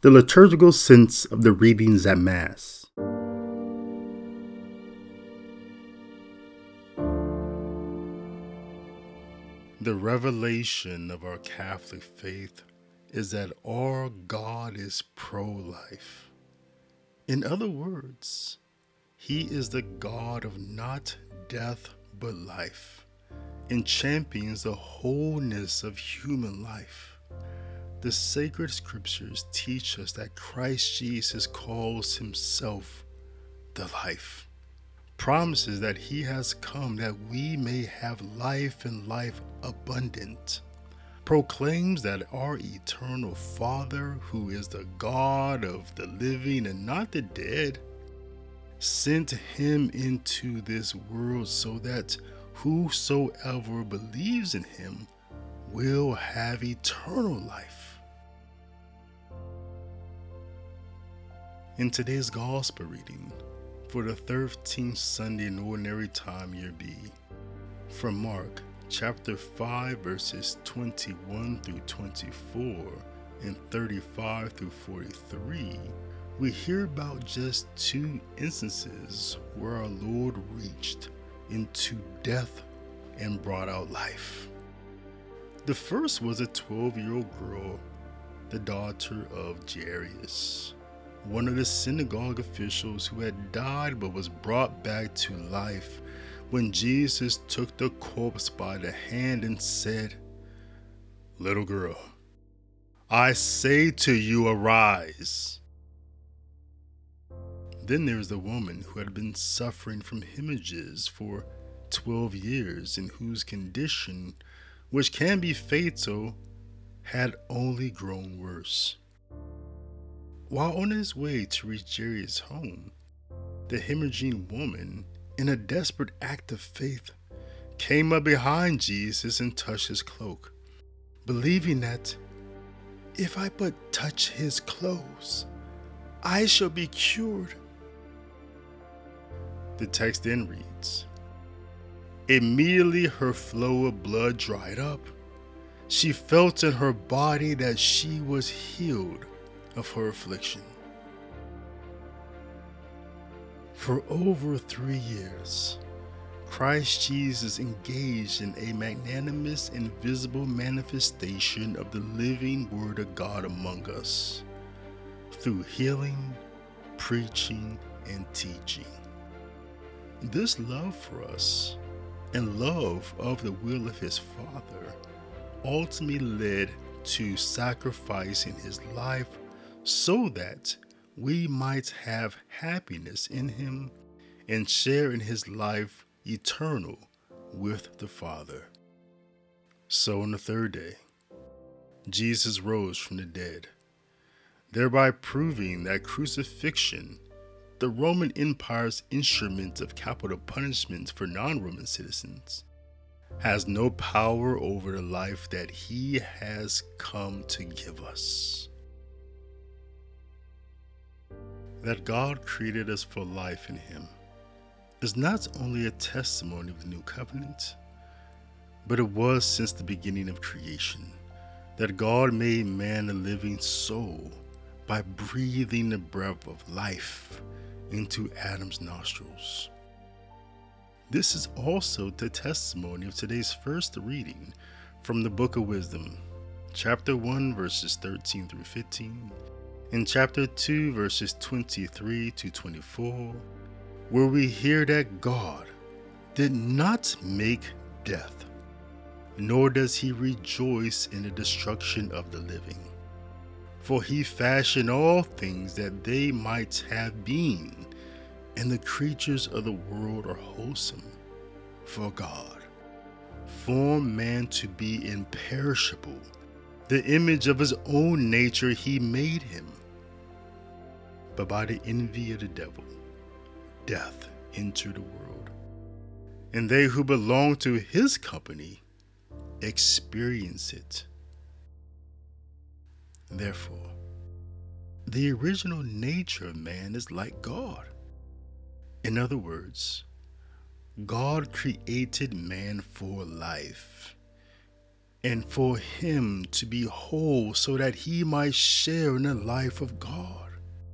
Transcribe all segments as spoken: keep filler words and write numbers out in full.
The liturgical sense of the readings at Mass. The revelation of our Catholic faith is that our God is pro-life. In other words, He is the God of not death but life, and champions the wholeness of human life. The sacred scriptures teach us that Christ Jesus calls Himself the life, promises that He has come that we may have life and life abundant, proclaims that our eternal Father, who is the God of the living and not the dead, sent Him into this world so that whosoever believes in Him will have eternal life. In today's Gospel reading for the thirteenth Sunday in Ordinary Time, Year B, from Mark chapter five verses twenty-one through twenty-four and thirty-five through forty-three, we hear about just two instances where our Lord reached into death and brought out life. The first was a twelve-year-old girl, the daughter of Jairus, one of the synagogue officials who had died but was brought back to life when Jesus took the corpse by the hand and said, "Little girl, I say to you, arise." Then there is the woman who had been suffering from hemorrhages for twelve years and whose condition, which can be fatal, had only grown worse. While on his way to reach Jairus' home, the hemorrhaging woman, in a desperate act of faith, came up behind Jesus and touched his cloak, believing that if I but touch his clothes, I shall be cured. The text then reads, "Immediately her flow of blood dried up. She felt in her body that she was healed of her affliction." For over three years, Christ Jesus engaged in a magnanimous and visible manifestation of the living Word of God among us, through healing, preaching, and teaching. This love for us and love of the will of His Father ultimately led to sacrificing His life so that we might have happiness in Him and share in His life eternal with the Father. So on the third day, Jesus rose from the dead, thereby proving that crucifixion, the Roman Empire's instrument of capital punishment for non-Roman citizens, has no power over the life that He has come to give us. That God created us for life in Him is not only a testimony of the new covenant, but it was since the beginning of creation that God made man a living soul by breathing the breath of life into Adam's nostrils. This is also the testimony of today's first reading from the Book of Wisdom, chapter one, verses thirteen through fifteen, and chapter two, verses twenty-three to twenty-four, where we hear that God did not make death, nor does He rejoice in the destruction of the living. For He fashioned all things that they might have being, and the creatures of the world are wholesome. For God formed man to be imperishable. The image of His own nature He made him. But by the envy of the devil, death entered the world, and they who belong to his company experience it. Therefore, the original nature of man is like God. In other words, God created man for life, and for him to be whole so that he might share in the life of God.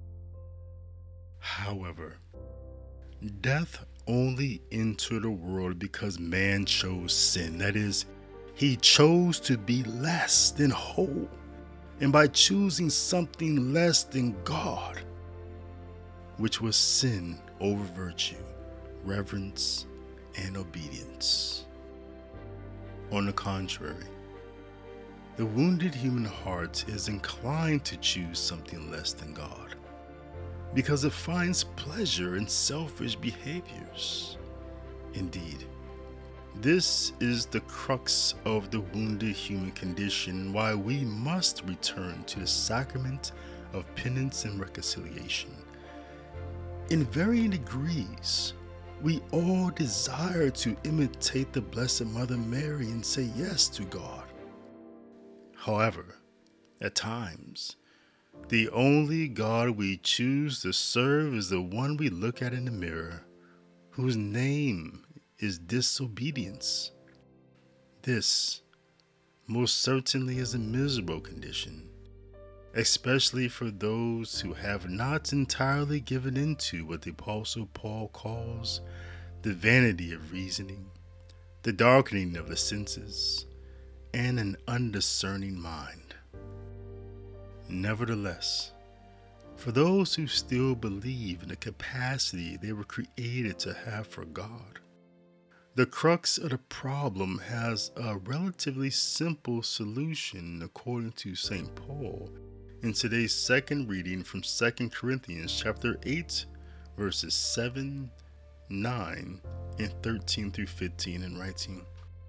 However, death only entered the world because man chose sin. That is, he chose to be less than whole. And by choosing something less than God, which was sin over virtue, reverence, and obedience. On the contrary, the wounded human heart is inclined to choose something less than God because it finds pleasure in selfish behaviors. Indeed, this is the crux of the wounded human condition, why we must return to the sacrament of penance and reconciliation. In varying degrees, we all desire to imitate the Blessed Mother Mary and say yes to God. However, at times, the only God we choose to serve is the one we look at in the mirror, whose name is disobedience. This most certainly is a miserable condition, especially for those who have not entirely given into what the Apostle Paul calls the vanity of reasoning, the darkening of the senses, and an undiscerning mind. Nevertheless, for those who still believe in the capacity they were created to have for God, the crux of the problem has a relatively simple solution according to Saint Paul in today's second reading from Second Corinthians chapter eight, verses seven, nine, and thirteen through fifteen, in writing,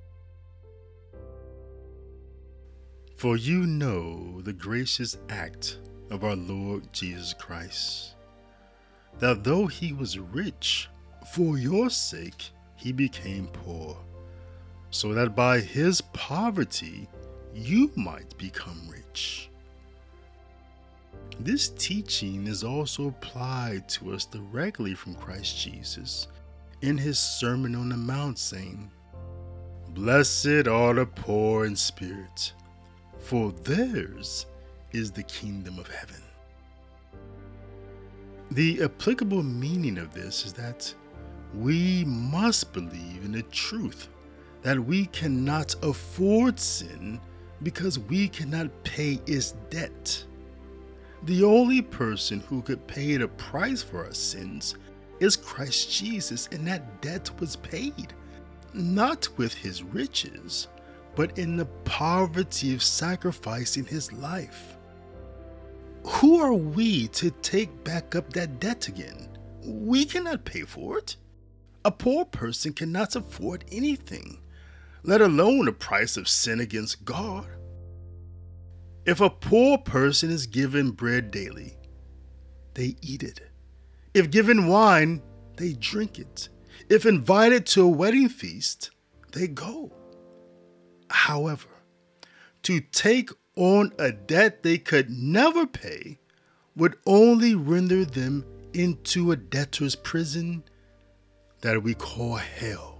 "For you know the gracious act of our Lord Jesus Christ, that though he was rich, for your sake he became poor, so that by his poverty you might become rich." This teaching is also applied to us directly from Christ Jesus in his Sermon on the Mount, saying, "Blessed are the poor in spirit, for theirs is the kingdom of heaven." The applicable meaning of this is that we must believe in the truth that we cannot afford sin because we cannot pay its debt. The only person who could pay the price for our sins is Christ Jesus, and that debt was paid, not with his riches, but in the poverty of sacrificing his life. Who are we to take back up that debt again? We cannot pay for it. A poor person cannot afford anything, let alone the price of sin against God. If a poor person is given bread daily, they eat it. If given wine, they drink it. If invited to a wedding feast, they go. However, to take on a debt they could never pay would only render them into a debtor's prison that we call hell.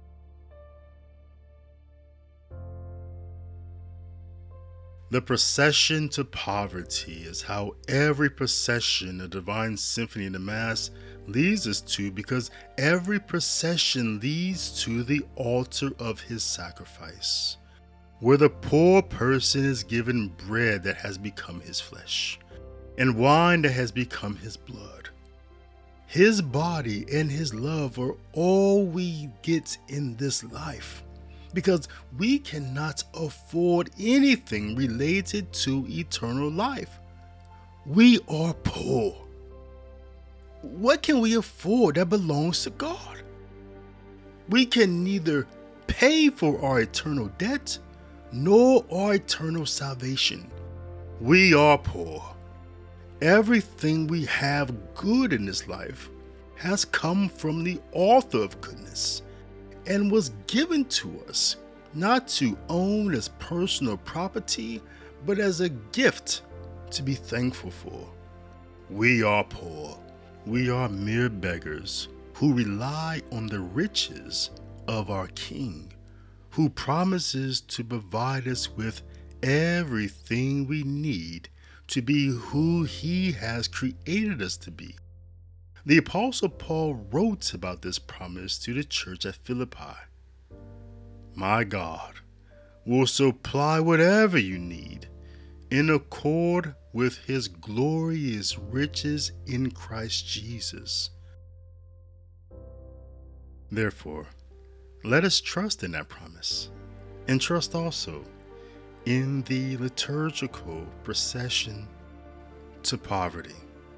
The procession to poverty is how every procession of Divine Symphony in the Mass leads us to, because every procession leads to the altar of his sacrifice, where the poor person is given bread that has become his flesh, and wine that has become his blood. His body and his love are all we get in this life, because we cannot afford anything related to eternal life. We are poor. What can we afford that belongs to God? We can neither pay for our eternal debt nor our eternal salvation. We are poor. Everything we have good in this life has come from the author of goodness and was given to us, not to own as personal property, but as a gift to be thankful for. We are poor. We are mere beggars who rely on the riches of our King, who promises to provide us with everything we need to be who He has created us to be. The Apostle Paul wrote about this promise to the church at Philippi. My God will supply whatever you need in accord with His glorious riches in Christ Jesus. Therefore, let us trust in that promise, and trust also in the liturgical procession to poverty.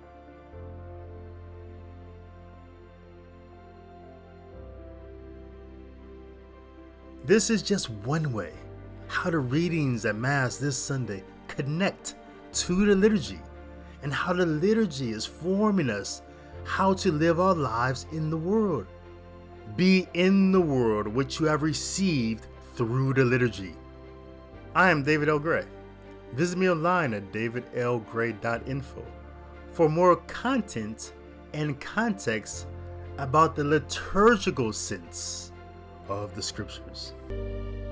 This is just one way how the readings at Mass this Sunday connect to the liturgy, and how the liturgy is forming us how to live our lives in the world. Be in the world which you have received through the liturgy. I am David L. Gray. Visit me online at david l gray dot info for more content and context about the liturgical sense of the Scriptures.